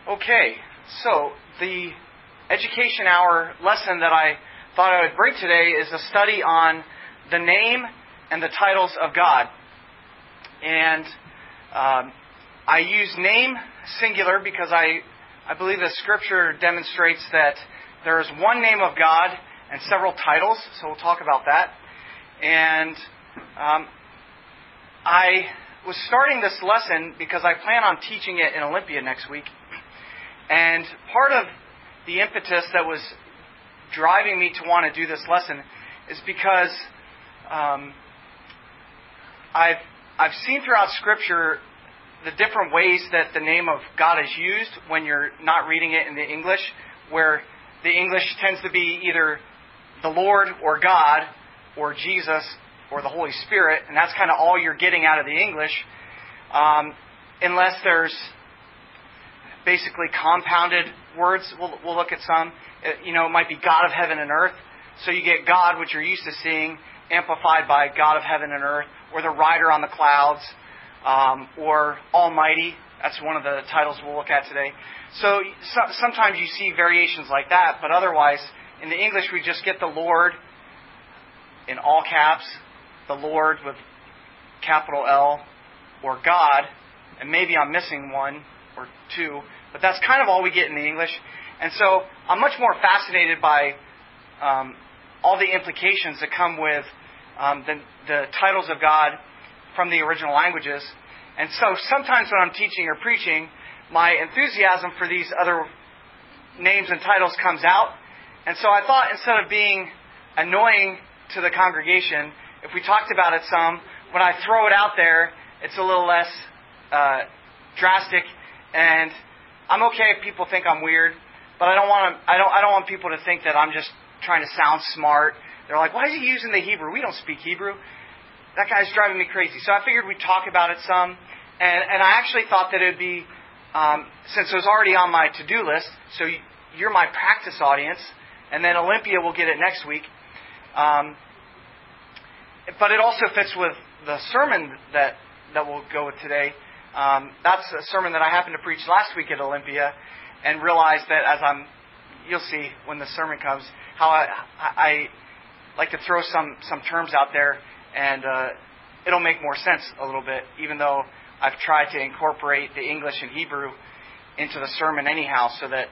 Okay, so the Education Hour lesson that I thought I would bring today is a study on the name and the titles of God. And I use name singular because I believe the Scripture demonstrates that there is one name of God and several titles, so we'll talk about that. And I was starting this lesson because I plan on teaching it in Olympia next week. And part of the impetus that was driving me to want to do this lesson is because I've seen throughout Scripture the different ways that the name of God is used when you're not reading it in the English, where the English tends to be either the Lord or God or Jesus or the Holy Spirit, and that's kind of all you're getting out of the English, unless there's basically compounded words. We'll look at some. It might be God of heaven and earth. So you get God, which you're used to seeing, amplified by God of heaven and earth, or the rider on the clouds, or Almighty. That's one of the titles we'll look at today. So sometimes you see variations like that, but otherwise, in the English, we just get the Lord in all caps, the Lord with capital L, or God, and maybe I'm missing one or two, but that's kind of all we get in the English. And so I'm much more fascinated by all the implications that come with the titles of God from the original languages. And so sometimes when I'm teaching or preaching, my enthusiasm for these other names and titles comes out. And so I thought, instead of being annoying to the congregation, if we talked about it some, when I throw it out there, it's a little less drastic. And I'm okay if people think I'm weird, but I don't want people to think that I'm just trying to sound smart. They're like, why is he using the Hebrew? We don't speak Hebrew. That guy's driving me crazy. So I figured we'd talk about it some. And I actually thought that it'd be, since it was already on my to-do list, so you're my practice audience, and then Olympia will get it next week. But it also fits with the sermon that we'll go with today. That's a sermon that I happened to preach last week at Olympia, and realized that you'll see when the sermon comes, how I like to throw some terms out there, and it'll make more sense a little bit, even though I've tried to incorporate the English and Hebrew into the sermon anyhow, so that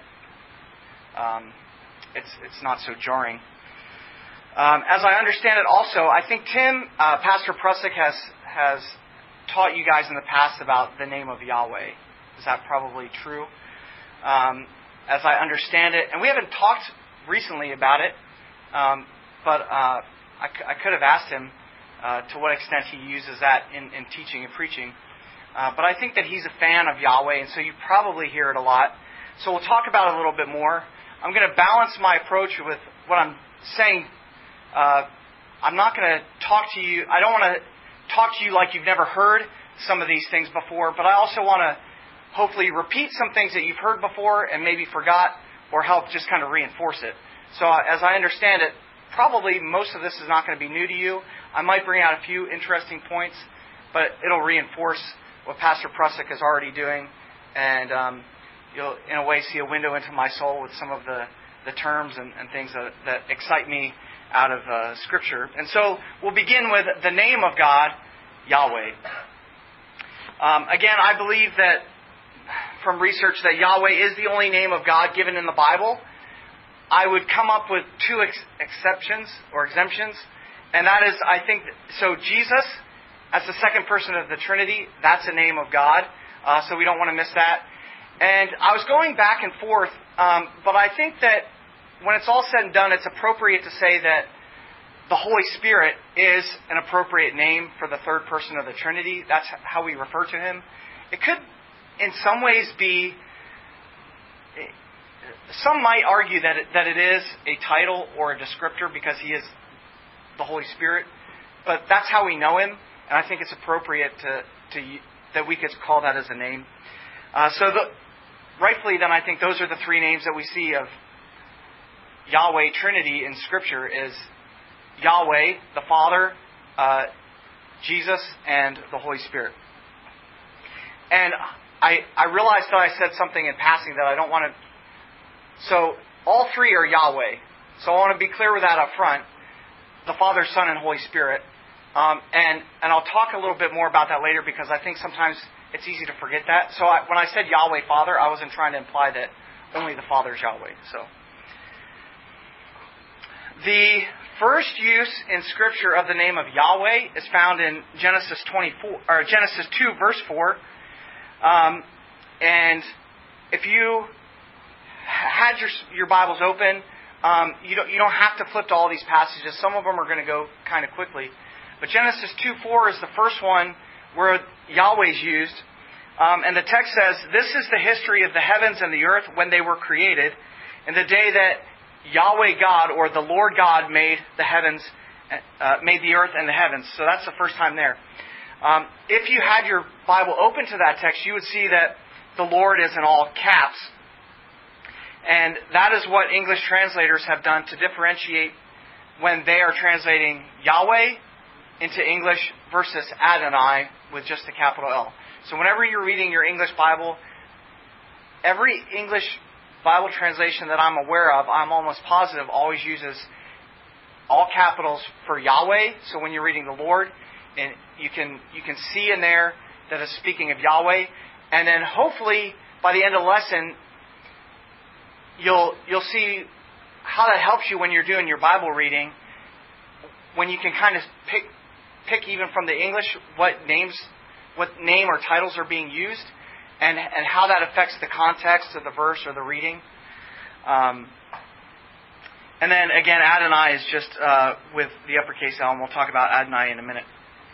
it's not so jarring. As I understand it also, I think Pastor Prusick has taught you guys in the past about the name of Yahweh. Is that probably true? As I understand it, and we haven't talked recently about it, but I could have asked him to what extent he uses that in teaching and preaching. But I think that he's a fan of Yahweh, and so you probably hear it a lot. So we'll talk about it a little bit more. I'm going to balance my approach with what I'm saying. I'm not going to talk to you. I don't want to talk to you like you've never heard some of these things before, but I also want to hopefully repeat some things that you've heard before and maybe forgot, or help just kind of reinforce it. So as I understand it, probably most of this is not going to be new to you. I might bring out a few interesting points, but it'll reinforce what Pastor Prusick is already doing, and you'll, in a way, see a window into my soul with some of the terms and things that excite me out of Scripture. And so we'll begin with the name of God, Yahweh. Again, I believe that from research that Yahweh is the only name of God given in the Bible. I would come up with two exceptions or exemptions, and that is, I think, so Jesus, as the second person of the Trinity, that's a name of God, so we don't want to miss that. And I was going back and forth, but I think that when it's all said and done, it's appropriate to say that the Holy Spirit is an appropriate name for the third person of the Trinity. That's how we refer to Him. It could, in some ways, be... Some might argue that it is a title or a descriptor because He is the Holy Spirit, but that's how we know Him, and I think it's appropriate that we could call that as a name. Rightfully, then, I think those are the three names that we see of Yahweh Trinity in Scripture: is Yahweh, the Father, Jesus, and the Holy Spirit. And I realized that I said something in passing that I don't want to. So all three are Yahweh. So I want to be clear with that up front. The Father, Son, and Holy Spirit. And I'll talk a little bit more about that later because I think sometimes it's easy to forget that. So when I said Yahweh Father, I wasn't trying to imply that only the Father is Yahweh. So the first use in Scripture of the name of Yahweh is found in Genesis 2, verse 4. And if you had your Bibles open, you don't have to flip to all these passages. Some of them are going to go kind of quickly. But Genesis 2:4 is the first one where Yahweh is used. And the text says, "This is the history of the heavens and the earth when they were created, in the day that Yahweh God, or the Lord God, made the earth and the heavens." So that's the first time there. If you had your Bible open to that text, you would see that the Lord is in all caps. And that is what English translators have done to differentiate when they are translating Yahweh into English versus Adonai with just a capital L. So whenever you're reading your English Bible, every English Bible translation that I'm aware of, I'm almost positive, always uses all capitals for Yahweh. So when you're reading the Lord, and you can see in there that it's speaking of Yahweh. And then hopefully by the end of the lesson, you'll see how that helps you when you're doing your Bible reading, when you can kind of pick even from the English what name or titles are being used, and how that affects the context of the verse or the reading. And then again, Adonai is just with the uppercase L, and we'll talk about Adonai in a minute.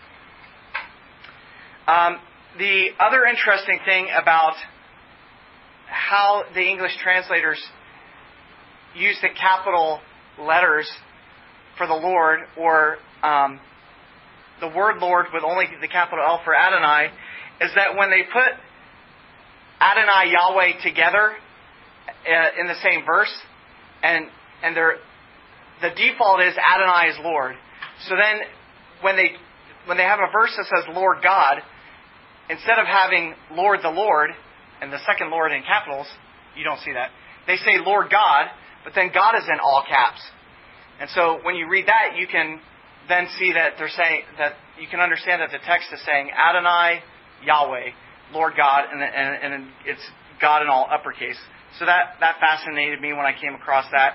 The other interesting thing about how the English translators use the capital letters for the Lord, or the word Lord with only the capital L for Adonai, is that when they put Adonai Yahweh together in the same verse, and the default is Adonai is Lord. So then when they have a verse that says Lord God, instead of having Lord the Lord and the second Lord in capitals, you don't see that. They say Lord God, but then God is in all caps. And so when you read that, you can then see that they're saying that you can understand that the text is saying Adonai Yahweh, Lord God, and it's God in all uppercase. So that fascinated me when I came across that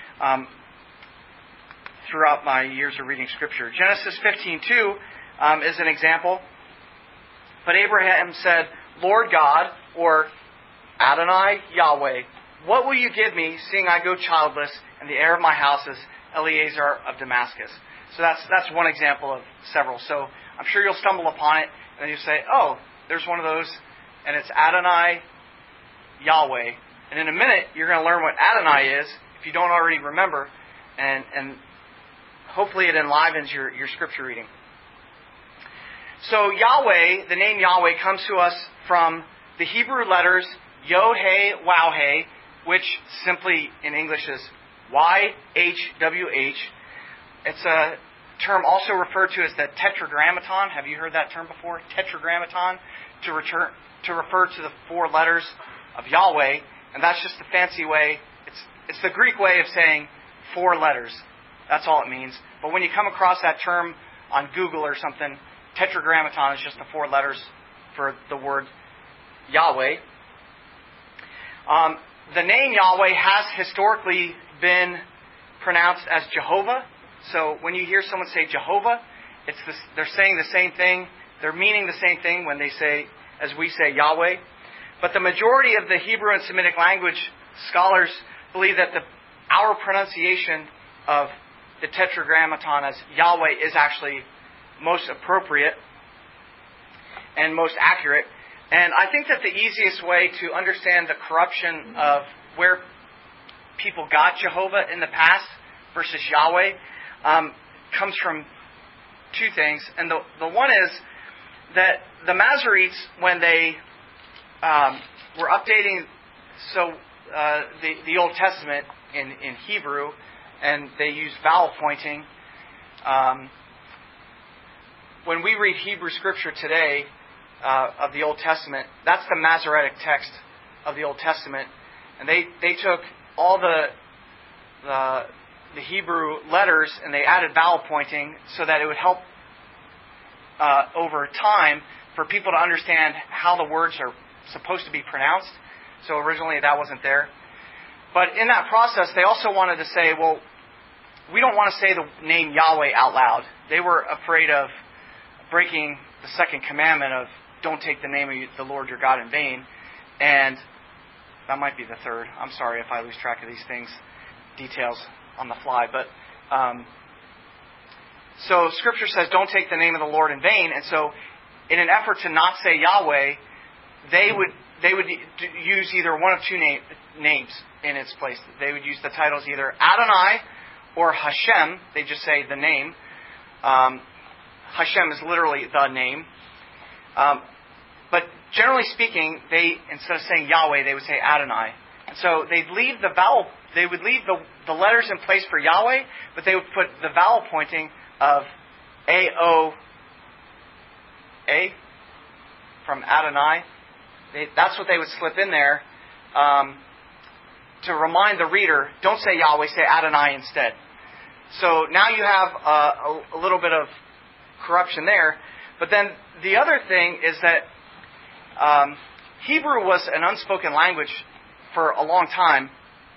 throughout my years of reading Scripture. Genesis 15:2 is an example. But Abraham said, Lord God, or Adonai Yahweh, what will you give me, seeing I go childless, and the heir of my house is Eliezer of Damascus? So that's one example of several. So I'm sure you'll stumble upon it, and then you say, oh, there's one of those, and it's Adonai Yahweh. And in a minute, you're going to learn what Adonai is, if you don't already remember, and hopefully it enlivens your Scripture reading. So Yahweh, the name Yahweh, comes to us from the Hebrew letters Yod-Heh, Waw-Heh, which simply in English is YHWH. It's a term also referred to as the Tetragrammaton. Have you heard that term before? Tetragrammaton, to refer to the four letters of Yahweh, and that's just a fancy way. It's the Greek way of saying four letters. That's all it means. But when you come across that term on Google or something, Tetragrammaton is just the four letters for the word Yahweh. The name Yahweh has historically been pronounced as Jehovah. So when you hear someone say Jehovah, they're saying the same thing. They're meaning the same thing when they say, as we say Yahweh. But the majority of the Hebrew and Semitic language scholars believe that our pronunciation of the Tetragrammaton as Yahweh is actually most appropriate and most accurate. And I think that the easiest way to understand the corruption of where people got Jehovah in the past versus Yahweh comes from two things. And the one is that the Masoretes, when they were updating the Old Testament in Hebrew, and they used vowel pointing, when we read Hebrew Scripture today, of the Old Testament. That's the Masoretic text of the Old Testament. And they took all the Hebrew letters and they added vowel pointing so that it would help over time for people to understand how the words are supposed to be pronounced. So originally that wasn't there. But in that process, they also wanted to say, well, we don't want to say the name Yahweh out loud. They were afraid of breaking the second commandment of don't take the name of the Lord your God in vain. And that might be the third. I'm sorry if I lose track of these things, details on the fly. But so Scripture says don't take the name of the Lord in vain. And so in an effort to not say Yahweh, they would use either one of two names in its place. They would use the titles either Adonai or Hashem. They just say the name. Hashem is literally the name. But generally speaking, instead of saying Yahweh, they would say Adonai. And so they'd leave the vowel. They would leave the letters in place for Yahweh, but they would put the vowel pointing of A-O-A from Adonai. That's what they would slip in there to remind the reader, don't say Yahweh, say Adonai instead. So now you have a little bit of corruption there. But then the other thing is that Hebrew was an unspoken language for a long time.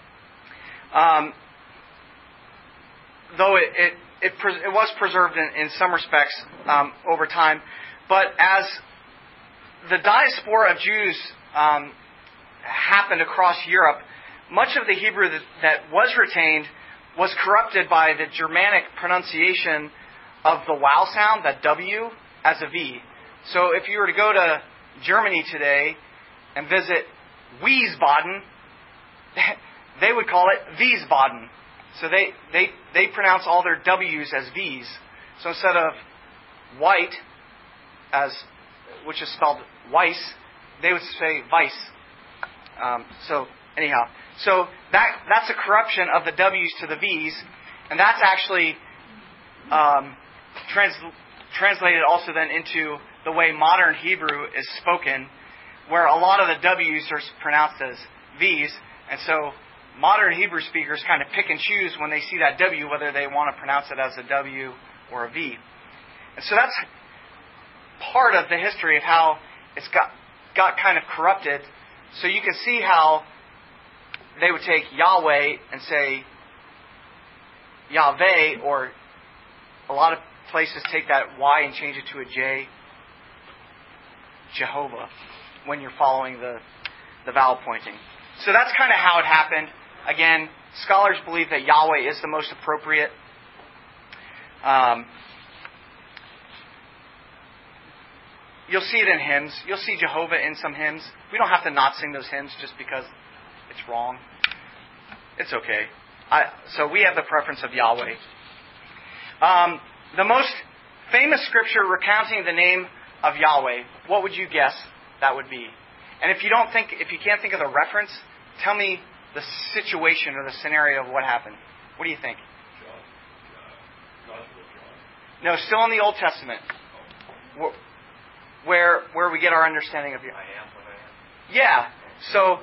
Though it was preserved in some respects over time. But as the diaspora of Jews happened across Europe, much of the Hebrew that was retained was corrupted by the Germanic pronunciation of the vowel sound, that W, as a V. So if you were to go to Germany today and visit Wiesbaden, they would call it Wiesbaden. So they pronounce all their W's as V's. So instead of white, which is spelled Weiss, they would say Weiss. So that's a corruption of the W's to the V's, and that's actually translated also then into the way modern Hebrew is spoken, where a lot of the W's are pronounced as V's, and so modern Hebrew speakers kind of pick and choose when they see that W, whether they want to pronounce it as a W or a V. And so that's part of the history of how it's got kind of corrupted. So you can see how they would take Yahweh and say Yahweh, or a lot of places take that Y and change it to a J, Jehovah, when you're following the vowel pointing. So that's kind of how it happened. Again, scholars believe that Yahweh is the most appropriate. You'll see it in hymns. You'll see Jehovah in some hymns. We don't have to not sing those hymns just because it's wrong. It's okay. So we have the preference of Yahweh. The most famous scripture recounting the name of Yahweh, what would you guess that would be? And if you can't think of the reference, tell me the situation or the scenario of what happened. What do you think? No, still in the Old Testament. Where we get our understanding of Yahweh. I am what I am. Yeah. So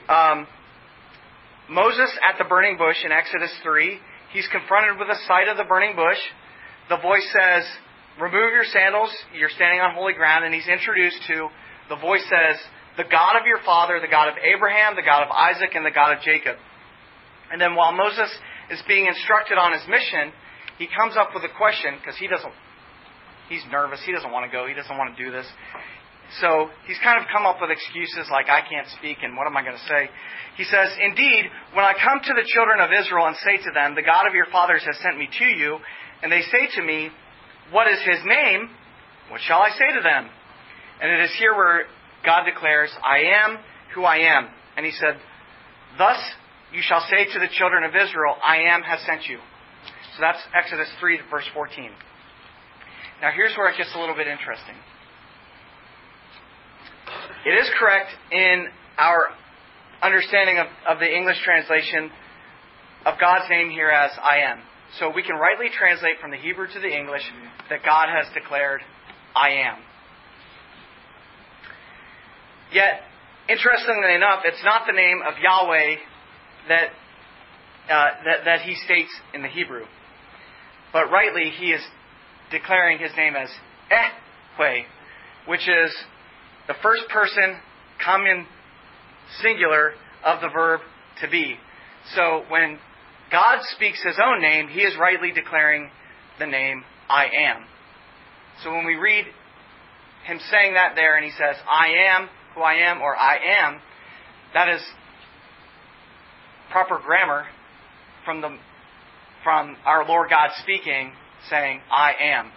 Moses at the burning bush in Exodus 3, he's confronted with the sight of the burning bush. The voice says, remove your sandals, you're standing on holy ground, and he's introduced to, the voice says, the God of your father, the God of Abraham, the God of Isaac, and the God of Jacob. And then while Moses is being instructed on his mission, he comes up with a question, because he's nervous, he doesn't want to go, he doesn't want to do this. So he's kind of come up with excuses like, I can't speak, and what am I going to say? He says, indeed, when I come to the children of Israel and say to them, the God of your fathers has sent me to you, and they say to me, what is his name? What shall I say to them? And it is here where God declares, I am who I am. And he said, thus you shall say to the children of Israel, I am has sent you. So that's Exodus 3, verse 14. Now here's where it gets a little bit interesting. It is correct in our understanding of the English translation of God's name here as I am. So we can rightly translate from the Hebrew to the English that God has declared, I am. Yet, interestingly enough, it's not the name of Yahweh that he states in the Hebrew. But rightly, he is declaring his name as Ehweh, which is the first person common singular of the verb to be. So when God speaks his own name, he is rightly declaring the name I am. So when we read him saying that there and he says, I am who I am, or I am, that is proper grammar from our Lord God speaking, saying, I am.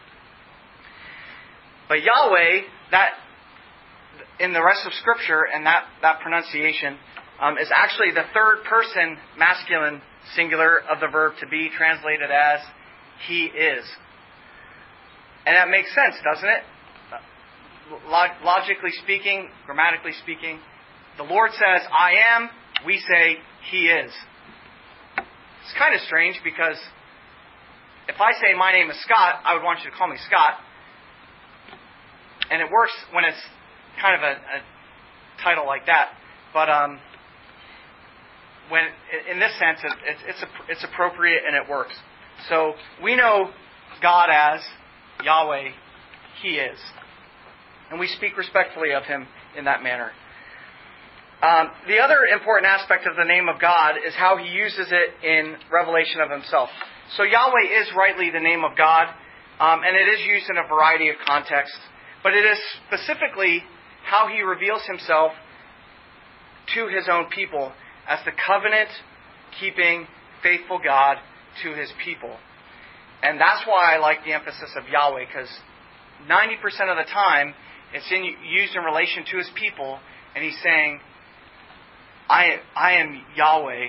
But Yahweh, that in the rest of Scripture, and that pronunciation, is actually the third person masculine singular of the verb to be, translated as He is. And that makes sense, doesn't it? Logically speaking, grammatically speaking, the Lord says, I am, we say, He is. It's kind of strange because if I say my name is Scott, I would want you to call me Scott. And it works when it's kind of a title like that. But when in this sense, it's appropriate and it works. So we know God as Yahweh, He is. And we speak respectfully of Him in that manner. The other important aspect of the name of God is how He uses it in revelation of Himself. So Yahweh is rightly the name of God, and it is used in a variety of contexts. But it is specifically how He reveals Himself to His own people as the covenant-keeping, faithful God to His people. And that's why I like the emphasis of Yahweh, because 90% of the time it's used in relation to His people, and He's saying, I am Yahweh.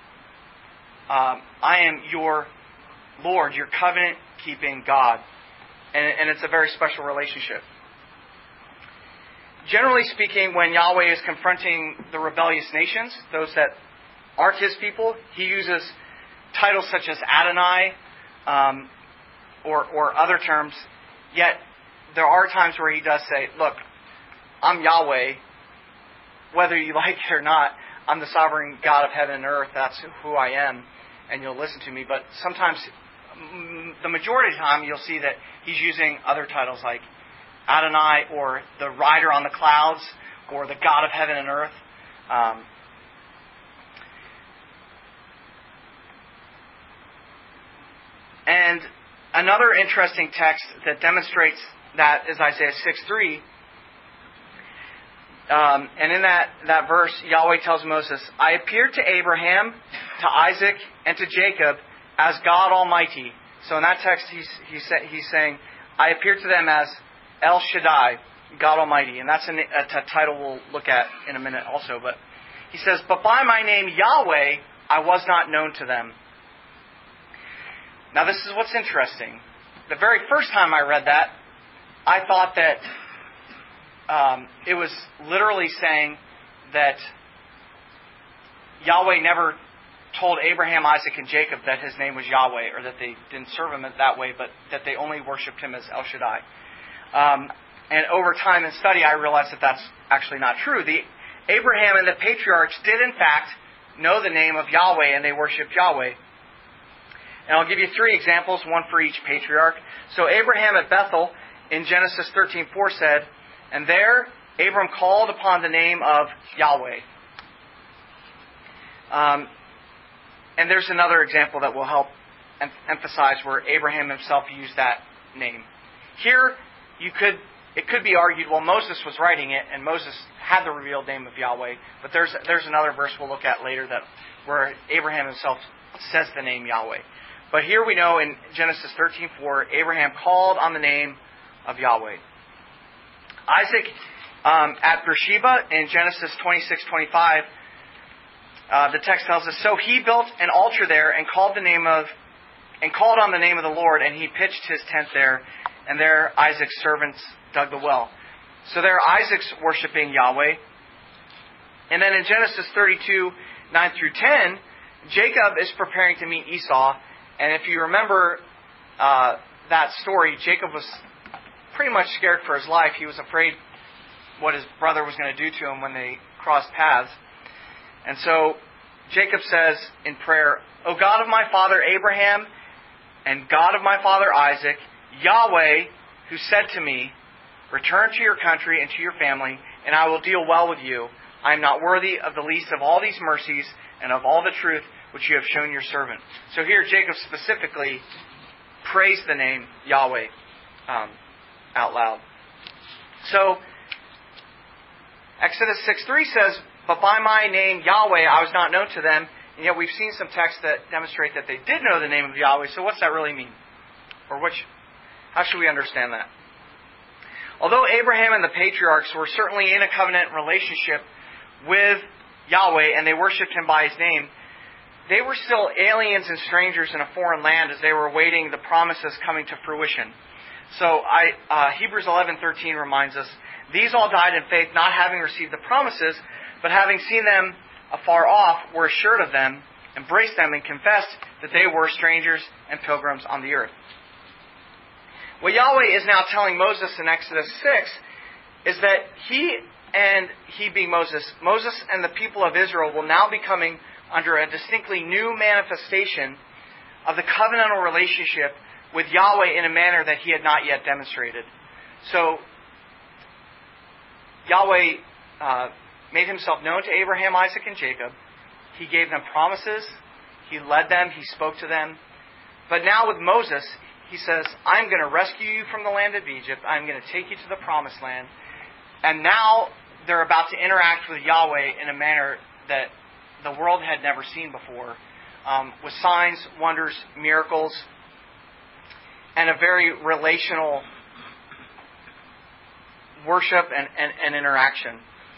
I am your Lord, your covenant-keeping God. And it's a very special relationship. Generally speaking, when Yahweh is confronting the rebellious nations, those that aren't His people, He uses titles such as Adonai or other terms. Yet there are times where He does say, look, I'm Yahweh, whether you like it or not. I'm the sovereign God of heaven and earth. That's who I am, and you'll listen to me. But sometimes, the majority of the time, you'll see that He's using other titles like Adonai, or the rider on the clouds, or the God of heaven and earth. And another interesting text that demonstrates that is Isaiah 6:3. And in that verse, Yahweh tells Moses, I appeared to Abraham, to Isaac, and to Jacob as God Almighty. So in that text, he's saying, I appeared to them as El Shaddai, God Almighty. And that's a title we'll look at in a minute also. But he says, but by my name Yahweh, I was not known to them. Now this is what's interesting. The very first time I read that, I thought that it was literally saying that Yahweh never told Abraham, Isaac, and Jacob that His name was Yahweh, or that they didn't serve Him that way, but that they only worshipped Him as El Shaddai. And over time and study, I realized that that's actually not true. Abraham and the patriarchs did, in fact, know the name of Yahweh, and they worshipped Yahweh. And I'll give you 3 examples, one for each patriarch. So Abraham at Bethel, in Genesis 13:4 said, and there Abram called upon the name of Yahweh. And there's another example that will help emphasize where Abraham himself used that name. Here, it could be argued, well, Moses was writing it, and Moses had the revealed name of Yahweh. But there's another verse we'll look at later where Abraham himself says the name Yahweh. But here we know in Genesis 13:4, Abraham called on the name of Yahweh. Isaac at Beersheba in Genesis 26:25, the text tells us, so he built an altar there and called on the name of the Lord, and he pitched his tent there, and there Isaac's servants dug the well. So there Isaac's worshiping Yahweh. And then in Genesis 32:9-10, Jacob is preparing to meet Esau, and if you remember that story, Jacob was pretty much scared for his life. He was afraid what his brother was going to do to him when they crossed paths. And so Jacob says in prayer, O God of my father Abraham and God of my father Isaac, Yahweh, who said to me, return to your country and to your family, and I will deal well with you. I am not worthy of the least of all these mercies and of all the truth which you have shown your servant. So here Jacob specifically praised the name Yahweh out loud. So Exodus 6:3 says, but by my name Yahweh I was not known to them. And yet we've seen some texts that demonstrate that they did know the name of Yahweh. So what's that really mean? Or how should we understand that? Although Abraham and the patriarchs were certainly in a covenant relationship with Yahweh and they worshipped Him by His name, they were still aliens and strangers in a foreign land as they were awaiting the promises coming to fruition. So Hebrews 11:13 reminds us, these all died in faith, not having received the promises, but having seen them afar off, were assured of them, embraced them, and confessed that they were strangers and pilgrims on the earth. What Yahweh is now telling Moses in Exodus 6 is that he being Moses and the people of Israel will now be coming under a distinctly new manifestation of the covenantal relationship with Yahweh in a manner that He had not yet demonstrated. So, Yahweh made Himself known to Abraham, Isaac, and Jacob. He gave them promises. He led them. He spoke to them. But now with Moses, He says, I'm going to rescue you from the land of Egypt. I'm going to take you to the promised land. And now they're about to interact with Yahweh in a manner that the world had never seen before, with signs, wonders, miracles, and a very relational worship and interaction.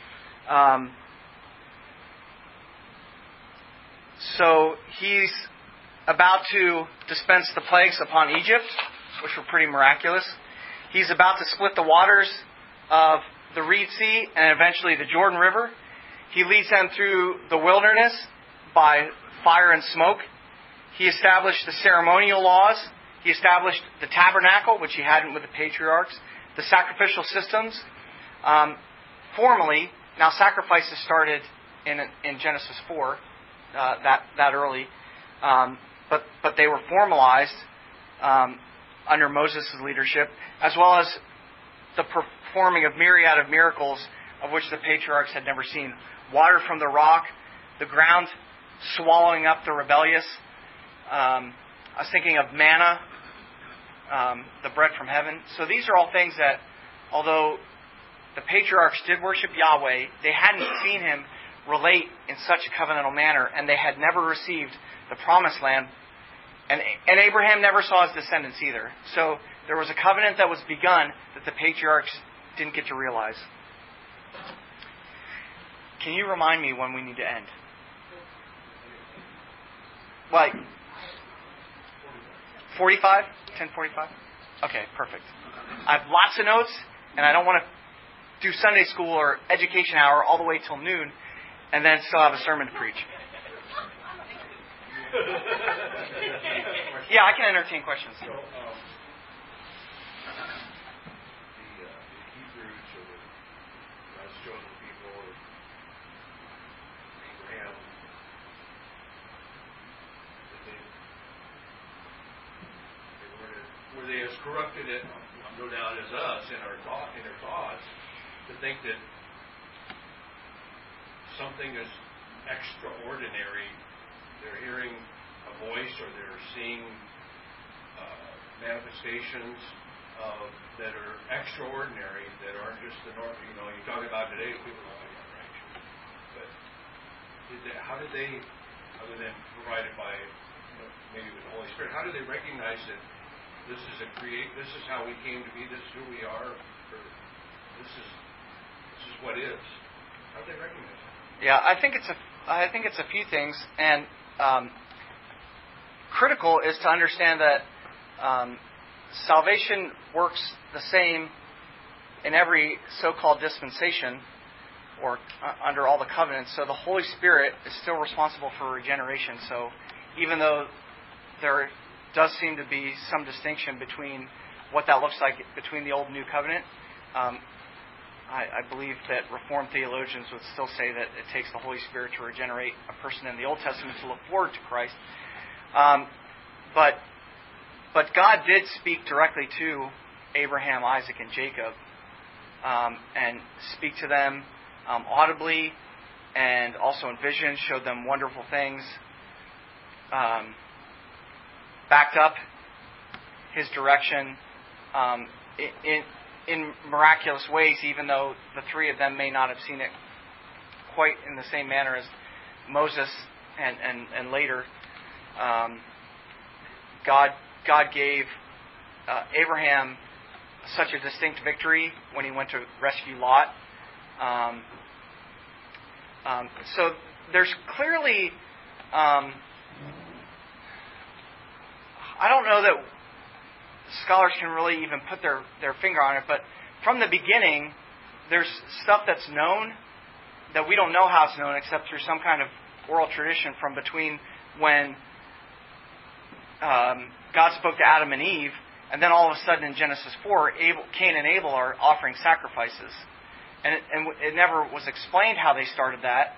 So He's about to dispense the plagues upon Egypt, which were pretty miraculous. He's about to split the waters of the Reed Sea and eventually the Jordan River. He leads them through the wilderness by fire and smoke. He established the ceremonial laws. He established the tabernacle, which He hadn't with the patriarchs. The sacrificial systems. Formally, now sacrifices started in Genesis 4, that early. But they were formalized under Moses' leadership, as well as the performing of myriad of miracles of which the patriarchs had never seen. Water from the rock, the ground swallowing up the rebellious. I was thinking of manna, the bread from heaven. So these are all things that, although the patriarchs did worship Yahweh, they hadn't seen Him relate in such a covenantal manner, and they had never received the promised land. And Abraham never saw his descendants either. So there was a covenant that was begun that the patriarchs didn't get to realize. Can you remind me when we need to end? Like 45? 10:45? Okay, perfect. I have lots of notes, and I don't want to do Sunday school or education hour all the way till noon, and then still have a sermon to preach. Yeah, I can entertain questions. So, the Hebrews, or God's chosen people, or Abraham, were they as corrupted, no doubt, as us in their thoughts, to think that something is extraordinary? They're hearing a voice, or they're seeing manifestations that are extraordinary, that aren't just the normal. You talk about today, people are like, yeah, right. But how did they, other than provided by maybe with the Holy Spirit, how do they recognize that this is how we came to be, this is who we are, or this is what is? How do they recognize that? Yeah, I think it's a few things, and critical is to understand that salvation works the same in every so-called dispensation or under all the covenants. So the Holy Spirit is still responsible for regeneration. So even though there does seem to be some distinction between what that looks like between the old and new covenant, I believe that Reformed theologians would still say that it takes the Holy Spirit to regenerate a person in the Old Testament to look forward to Christ. But God did speak directly to Abraham, Isaac, and Jacob, and speak to them audibly, and also in vision, showed them wonderful things, backed up His direction in miraculous ways, even though the three of them may not have seen it quite in the same manner as Moses and later. God gave Abraham such a distinct victory when he went to rescue Lot. So there's clearly, I don't know that scholars can really even put their finger on it, but from the beginning, there's stuff that's known that we don't know how it's known except through some kind of oral tradition from between when God spoke to Adam and Eve, and then all of a sudden in Genesis 4, Cain and Abel are offering sacrifices. And it never was explained how they started that.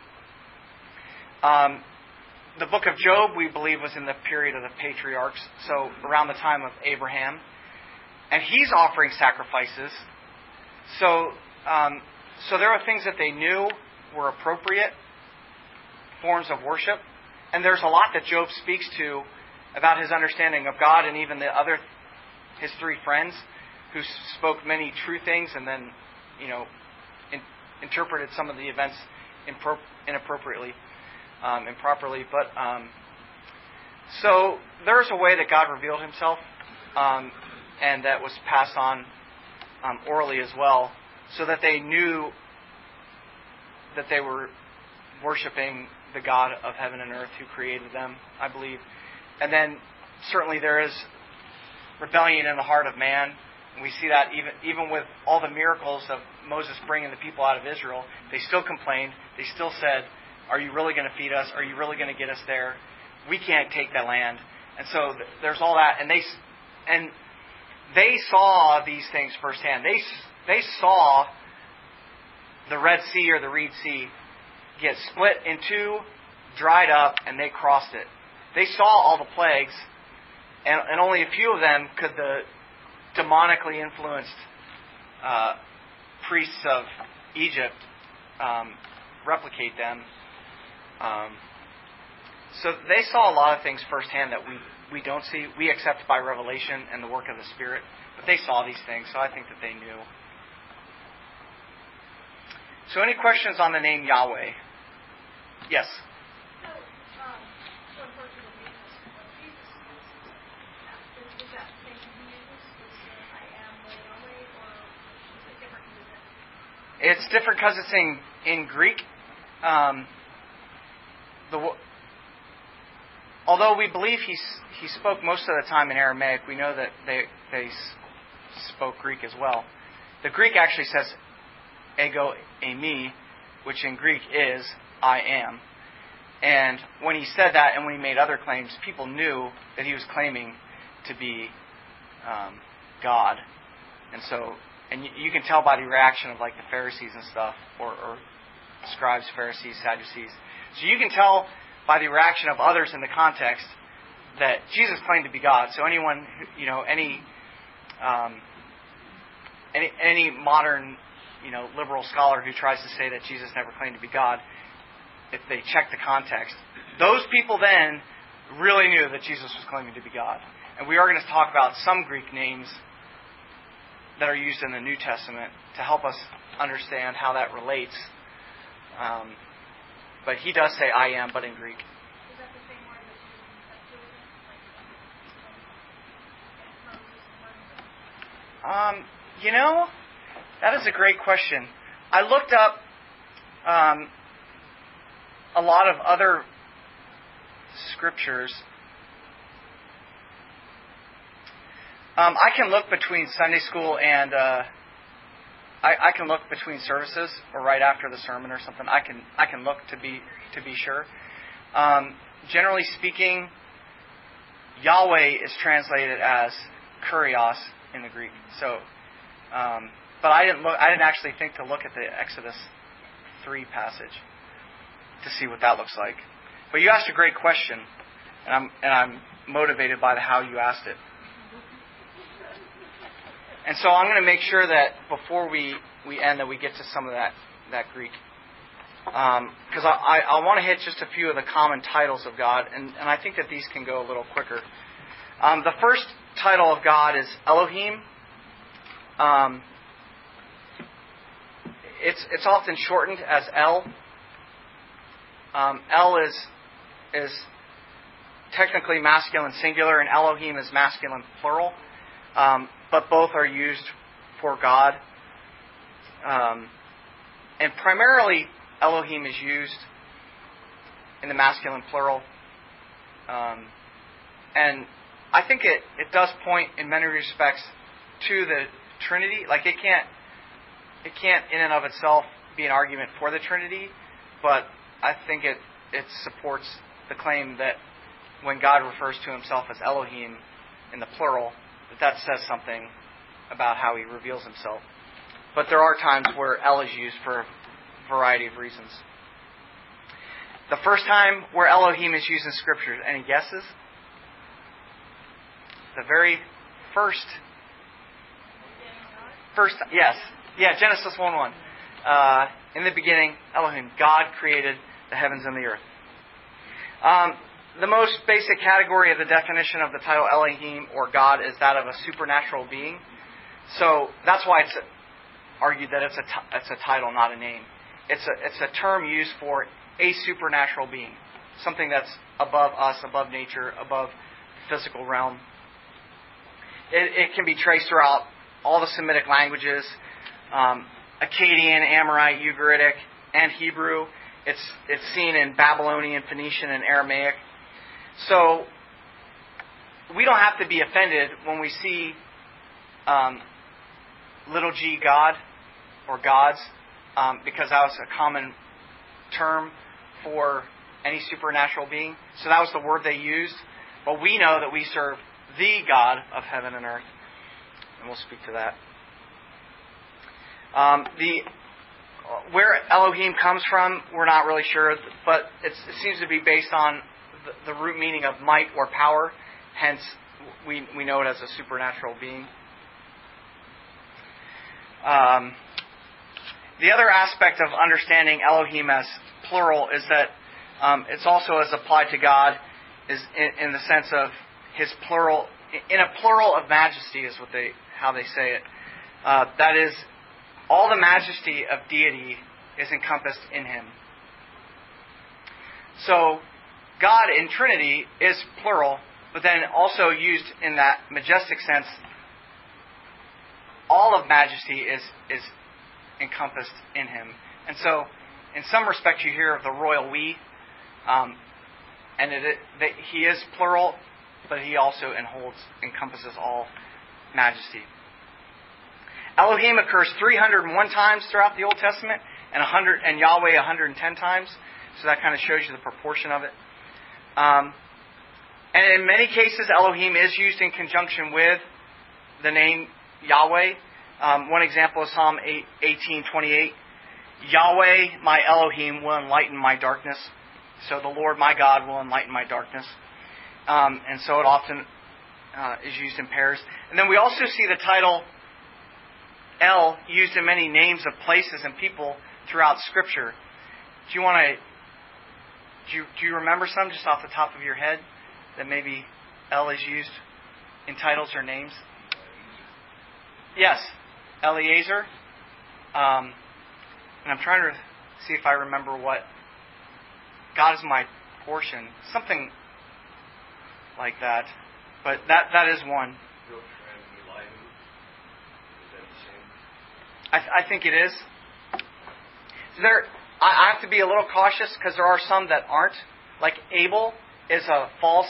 The book of Job, we believe, was in the period of the patriarchs, so around the time of Abraham. And he's offering sacrifices. So there are things that they knew were appropriate forms of worship. And there's a lot that Job speaks to about his understanding of God, and even his three friends who spoke many true things and then, interpreted some of the events improperly. But so there's a way that God revealed Himself, and that was passed on orally as well, so that they knew that they were worshiping the God of heaven and earth who created them, I believe. And then certainly there is rebellion in the heart of man. And we see that even with all the miracles of Moses bringing the people out of Israel, they still complained. They still said, "Are you really going to feed us? Are you really going to get us there? We can't take that land." And so there's all that, and they saw these things firsthand. They saw the Red Sea or the Reed Sea get split in two, dried up, and they crossed it. They saw all the plagues, and only a few of them could the demonically influenced priests of Egypt replicate them. So they saw a lot of things firsthand that we don't see. We accept by revelation and the work of the Spirit. But they saw these things, so I think that they knew. So any questions on the name Yahweh? Yes? It's different because it's in Greek. Although we believe he spoke most of the time in Aramaic, we know that they spoke Greek as well. The Greek actually says ego eimi, which in Greek is I am. And when he said that and when he made other claims, people knew that he was claiming to be God. And you can tell by the reaction of like the Pharisees and stuff, or scribes, Pharisees, Sadducees. So you can tell by the reaction of others in the context that Jesus claimed to be God. So anyone, any modern, liberal scholar who tries to say that Jesus never claimed to be God, if they check the context, those people then really knew that Jesus was claiming to be God. And we are going to talk about some Greek names that are used in the New Testament to help us understand how that relates. But he does say I am, but in Greek. Is that the same word that's used in Septuagint? That is a great question. I looked up a lot of other scriptures. I can look between Sunday school and I can look between services or right after the sermon or something. I can look to be sure. Generally speaking, Yahweh is translated as Kurios in the Greek. So but I didn't actually think to look at the Exodus 3 passage to see what that looks like. But you asked a great question, and I'm motivated by how you asked it. And so I'm going to make sure that before we end that we get to some of that Greek. Because I want to hit just a few of the common titles of God, and I think that these can go a little quicker. The first title of God is Elohim. It's often shortened as El. El is technically masculine singular, and Elohim is masculine plural. But both are used for God. And primarily, Elohim is used in the masculine plural. And I think it does point in many respects to the Trinity. Like it can't in and of itself be an argument for the Trinity, but I think it supports the claim that when God refers to himself as Elohim in the plural, that says something about how he reveals himself. But there are times where El is used for a variety of reasons. The first time where Elohim is used in Scripture, any guesses? The very first, yes. Yeah, Genesis 1:1. In the beginning, Elohim, God created the heavens and the earth. The most basic category of the definition of the title Elohim or God is that of a supernatural being. So that's why it's argued that it's a title, not a name. It's a term used for a supernatural being, something that's above us, above nature, above the physical realm. It can be traced throughout all the Semitic languages, Akkadian, Amorite, Ugaritic, and Hebrew. It's seen in Babylonian, Phoenician, and Aramaic. So we don't have to be offended when we see little g God or gods, because that was a common term for any supernatural being. So that was the word they used. But we know that we serve the God of heaven and earth. And we'll speak to that. Where Elohim comes from, we're not really sure, but it seems to be based on the root meaning of might or power. Hence, we know it as a supernatural being. The other aspect of understanding Elohim as plural is that it's also as applied to God is in the sense of his plural, in a plural of majesty is how they say it. That is, all the majesty of deity is encompassed in him. So, God in Trinity is plural, but then also used in that majestic sense. All of majesty is encompassed in him. And so, in some respect, you hear of the royal we, and that he is plural, but he also encompasses all majesty. Elohim occurs 301 times throughout the Old Testament, and Yahweh 110 times. So that kind of shows you the proportion of it. And in many cases, Elohim is used in conjunction with the name Yahweh. One example is Psalm 18:28. Yahweh, my Elohim, will enlighten my darkness. So the Lord, my God, will enlighten my darkness. And so it often is used in pairs. And then we also see the title El used in many names of places and people throughout Scripture. Do you remember some just off the top of your head that maybe El is used in titles or names? Yes, Eliezer. And I'm trying to see if I remember what God is my portion, something like that. But that is one. I think it is. I have to be a little cautious because there are some that aren't. Like Abel is a false.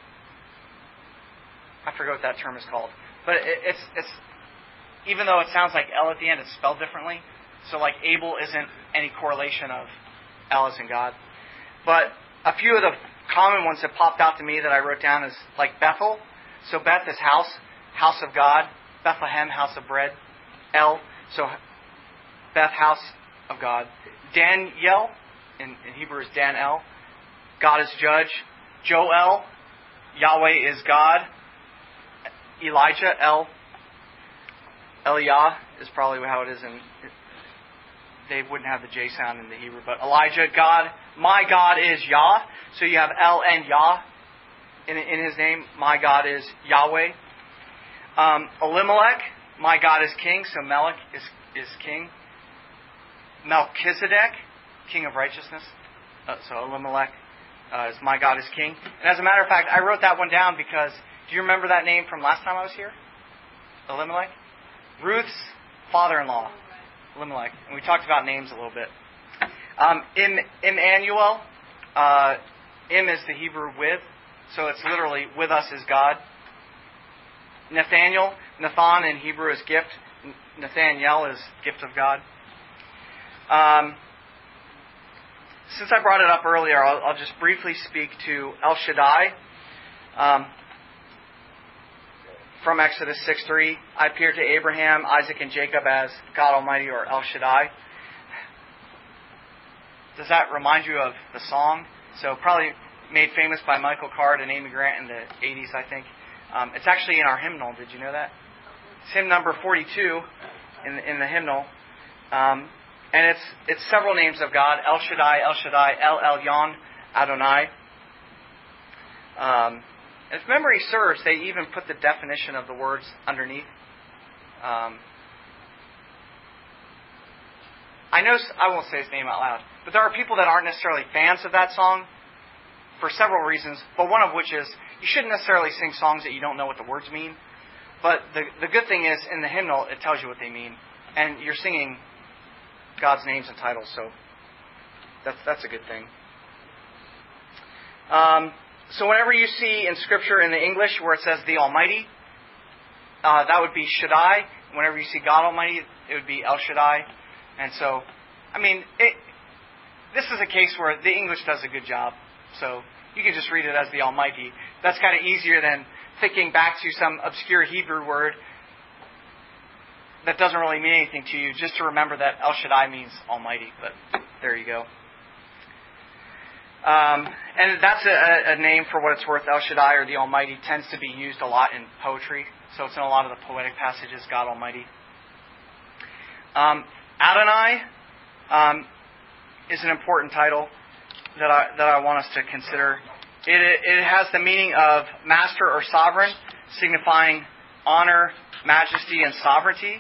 I forget what that term is called, but it's even though it sounds like El at the end, it's spelled differently. So like Abel isn't any correlation of El as in God. But a few of the common ones that popped out to me that I wrote down is like Bethel. So Beth is house of God. Bethlehem, house of bread. El. So Beth, house of God. Daniel, in Hebrew is Dan-el. God is judge. Joel, Yahweh is God. Elijah, Eliah is probably how it is in... They wouldn't have the J sound in the Hebrew, but Elijah, God. My God is Yah. So you have El and Yah in his name. My God is Yahweh. Elimelech, my God is king. So Melech is king. Melchizedek, king of righteousness. So Elimelech is my God is king. And as a matter of fact, I wrote that one down because, do you remember that name from last time I was here? Elimelech? Ruth's father-in-law. Elimelech. And we talked about names a little bit. Emmanuel. Im is the Hebrew with. So it's literally with us is God. Nathaniel. Nathan in Hebrew is gift. Nathaniel is gift of God. Since I brought it up earlier, I'll just briefly speak to El Shaddai. From Exodus 6:3, I appeared to Abraham, Isaac, and Jacob as God Almighty, or El Shaddai. Does that remind you of the song? So probably made famous by Michael Card and Amy Grant in the 80s, I think. It's actually in our hymnal. Did you know that? It's hymn number 42 in the hymnal. And it's several names of God. El Shaddai, El Elyon, Adonai. If memory serves, they even put the definition of the words underneath. I won't say his name out loud, but there are people that aren't necessarily fans of that song for several reasons, but one of which is you shouldn't necessarily sing songs that you don't know what the words mean. But the good thing is, in the hymnal, it tells you what they mean. And you're singing God's names and titles, so that's a good thing. So whenever you see in Scripture in the English where it says the Almighty, that would be Shaddai. Whenever you see God Almighty, it would be El Shaddai. And so, this is a case where the English does a good job. So you can just read it as the Almighty. That's kind of easier than thinking back to some obscure Hebrew word that doesn't really mean anything to you, just to remember that El Shaddai means Almighty. But there you go. And that's a name for what it's worth. El Shaddai, or the Almighty, tends to be used a lot in poetry. So it's in a lot of the poetic passages, God Almighty. Adonai is an important title that I want us to consider. It has the meaning of master or sovereign, signifying honor, majesty, and sovereignty.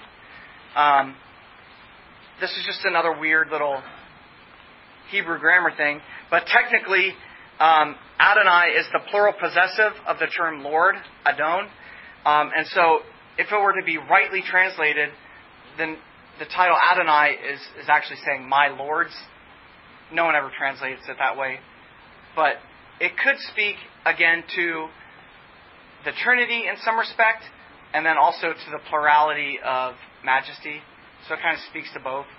This is just another weird little Hebrew grammar thing. But technically, Adonai is the plural possessive of the term Lord, Adon. And so, if it were to be rightly translated, then the title Adonai is actually saying my lords. No one ever translates it that way. But it could speak, again, to the Trinity in some respect, and then also to the plurality of majesty. So it kind of speaks to both.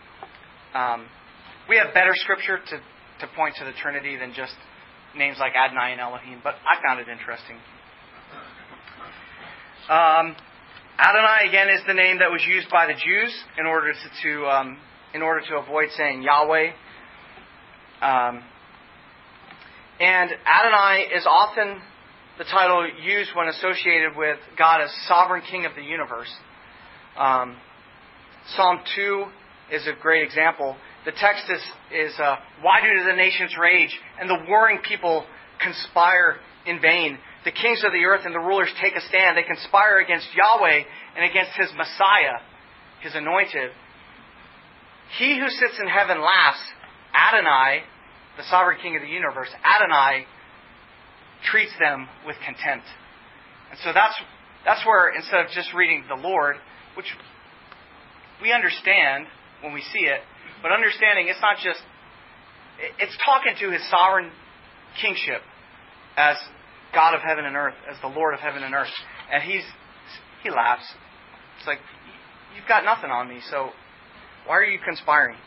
We have better scripture to point to the Trinity than just names like Adonai and Elohim, but I found it interesting. Adonai, again, is the name that was used by the Jews in order to avoid saying Yahweh. And Adonai is often the title used when associated with God as sovereign king of the universe. Psalm 2 is a great example. The text is why do the nations rage and the warring people conspire in vain? The kings of the earth and the rulers take a stand. They conspire against Yahweh and against His Messiah, His anointed. He who sits in heaven laughs. Adonai, the sovereign king of the universe, Adonai treats them with contempt. And so that's where, instead of just reading the Lord, which we understand when we see it, but understanding it's not just, it's talking to His sovereign kingship as God of heaven and earth, as the Lord of heaven and earth. And He laughs. It's like, you've got nothing on me, so why are you conspiring?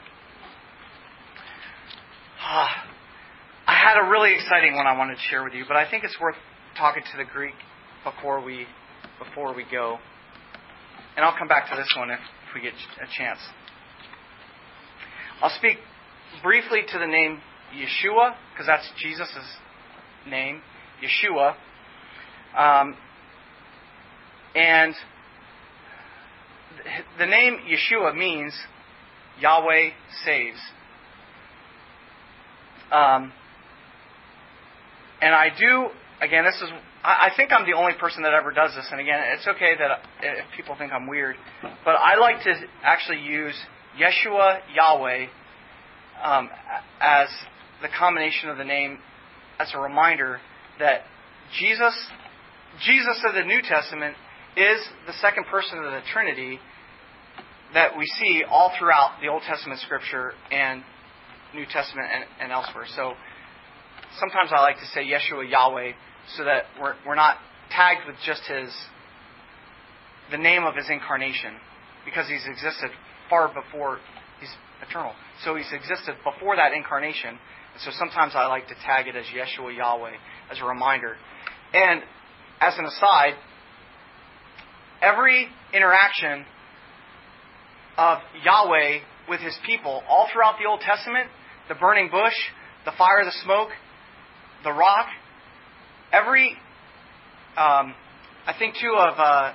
I had a really exciting one I wanted to share with you, but I think it's worth talking to the Greek before we go. And I'll come back to this one if we we get a chance. I'll speak briefly to the name Yeshua, because that's Jesus' name, Yeshua. And the name Yeshua means Yahweh saves. And I do, again, I think I'm the only person that ever does this. And again, it's okay that if people think I'm weird. But I like to actually use Yeshua, Yahweh, as the combination of the name as a reminder that Jesus of the New Testament is the second person of the Trinity that we see all throughout the Old Testament Scripture and New Testament and elsewhere. So sometimes I like to say Yeshua Yahweh so that we're not tagged with just the name of His incarnation, because He's existed far before, He's eternal. So He's existed before that incarnation. And so sometimes I like to tag it as Yeshua Yahweh as a reminder. And as an aside, every interaction of Yahweh with His people all throughout the Old Testament, the burning bush, the fire, the smoke, the rock, I think too of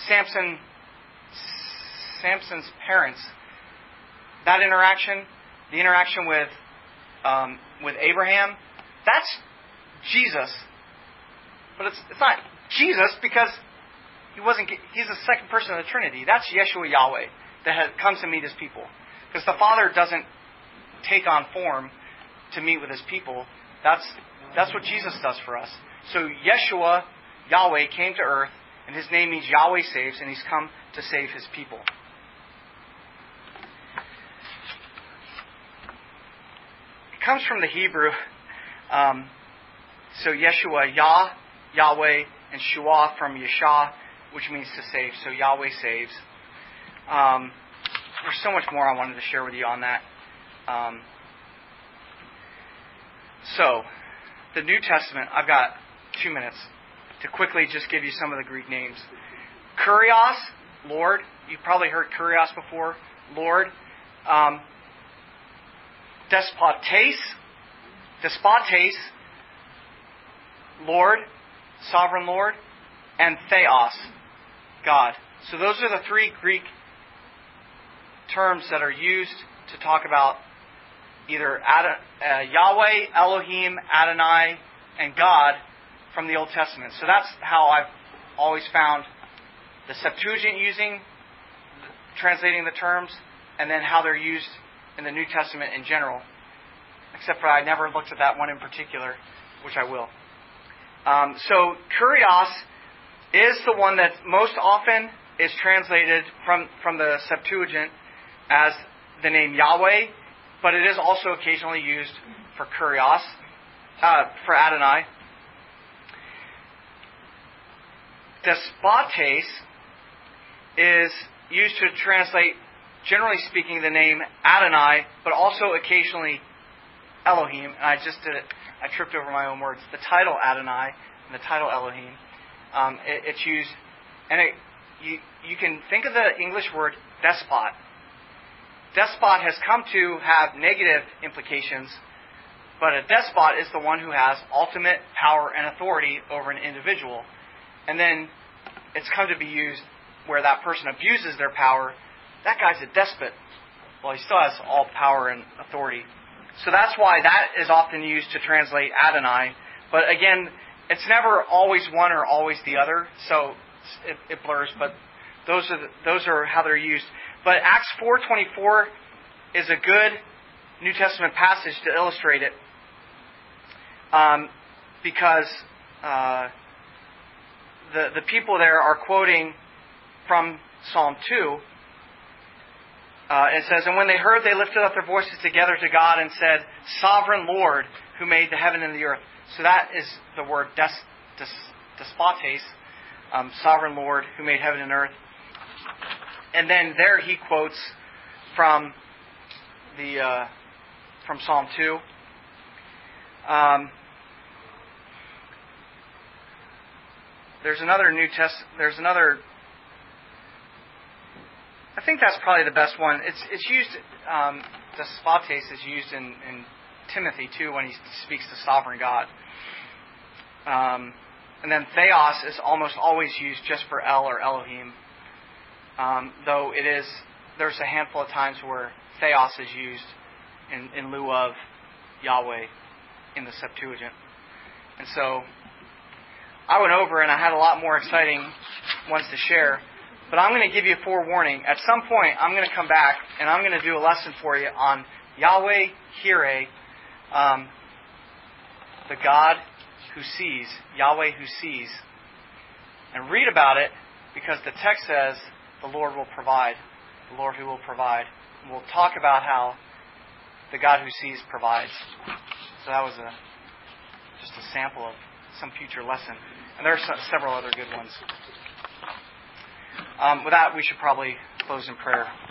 Samson's parents, that interaction, the interaction with Abraham, that's Jesus. But it's not Jesus because He's the second person of the Trinity. That's Yeshua Yahweh that comes to meet His people. Because the Father doesn't take on form to meet with His people. That's what Jesus does for us. So Yeshua, Yahweh, came to earth, and His name means Yahweh saves, and He's come to save His people. It comes from the Hebrew. So Yeshua, Yahweh, and Shua from Yeshua, which means to save. So Yahweh saves. There's so much more I wanted to share with you on that. So, the New Testament, I've got 2 minutes to quickly just give you some of the Greek names. Kurios, Lord. You've probably heard Kurios before. Lord. Despotes, Lord, Sovereign Lord. And Theos, God. So those are the three Greek terms that are used to talk about either Yahweh, Elohim, Adonai, and God from the Old Testament. So that's how I've always found the Septuagint translating the terms, and then how they're used in the New Testament in general. Except for I never looked at that one in particular, which I will. So Kurios is the one that most often is translated from the Septuagint as the name Yahweh, but it is also occasionally used for Kurios, for Adonai. Despotes is used to translate, generally speaking, the name Adonai, but also occasionally Elohim. And I tripped over my own words. The title Adonai and the title Elohim. It's used, and you can think of the English word despot. Despot has come to have negative implications, but a despot is the one who has ultimate power and authority over an individual. And then it's come to be used where that person abuses their power. That guy's a despot. Well, he still has all power and authority. So that's why that is often used to translate Adonai. But again, it's never always one or always the other, so it blurs. But those are how they're used. But Acts 4:24 is a good New Testament passage to illustrate it, because the people there are quoting from Psalm 2. It says, "And when they heard, they lifted up their voices together to God and said, 'Sovereign Lord, who made the heaven and the earth.'" So that is the word despotes, Sovereign Lord, who made heaven and earth. And then there he quotes from Psalm 2. There's another I think that's probably the best one. It's used, the Sphates is used in Timothy too when he speaks to sovereign God. And then Theos is almost always used just for El or Elohim. Though there's a handful of times where Theos is used in lieu of Yahweh in the Septuagint. And so I went over and I had a lot more exciting ones to share. But I'm going to give you a forewarning. At some point, I'm going to come back and I'm going to do a lesson for you on Yahweh Hireh, the God who sees, Yahweh who sees. And read about it because the text says the Lord will provide, the Lord who will provide. And we'll talk about how the God who sees provides. So that was just a sample of some future lesson. And there are several other good ones. With that, we should probably close in prayer.